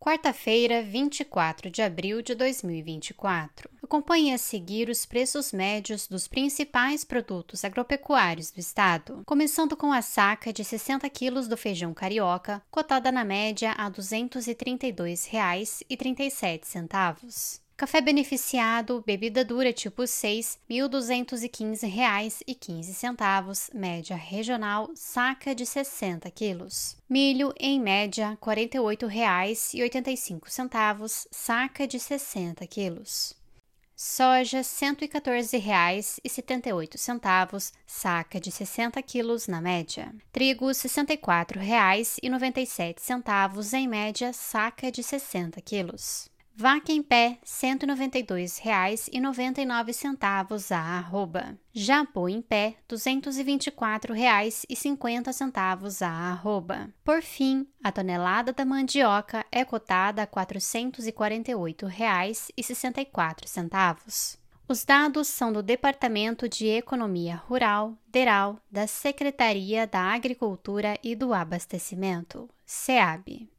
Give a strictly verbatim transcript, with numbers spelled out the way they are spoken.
Quarta-feira, vinte e quatro de abril de dois mil e vinte e quatro. Acompanhe a seguir os preços médios dos principais produtos agropecuários do estado, começando com a saca de sessenta quilos do feijão carioca, cotada na média a duzentos e trinta e dois reais e trinta e sete centavos. Café beneficiado, bebida dura tipo seis, mil duzentos e quinze reais e quinze centavos, média regional, saca de sessenta quilos. Milho, em média, quarenta e oito reais e oitenta e cinco centavos, saca de sessenta quilos. Soja, cento e quatorze reais e setenta e oito centavos, saca de sessenta quilos na média. Trigo, sessenta e quatro reais e noventa e sete centavos, em média, saca de sessenta quilos. Vaca em pé, cento e noventa e dois reais e noventa e nove centavos a arroba. Jabu em pé, duzentos e vinte e quatro reais e cinquenta centavos a arroba. Por fim, a tonelada da mandioca é cotada a quatrocentos e quarenta e oito reais e sessenta e quatro centavos. Os dados são do Departamento de Economia Rural, DERAL, da Secretaria da Agricultura e do Abastecimento, SEAB.